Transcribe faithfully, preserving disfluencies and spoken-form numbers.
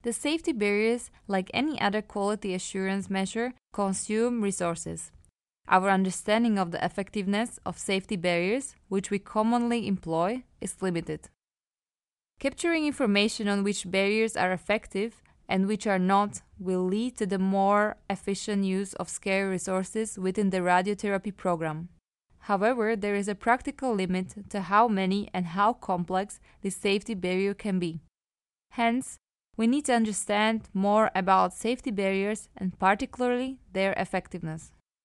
The safety barriers, like any other quality assurance measure, consume resources. Our understanding of the effectiveness of safety barriers, which we commonly employ, is limited. Capturing information on which barriers are effective and which are not will lead to the more efficient use of scarce resources within the radiotherapy program. However, there is a practical limit to how many and how complex this safety barrier can be. Hence, we need to understand more about safety barriers and particularly their effectiveness.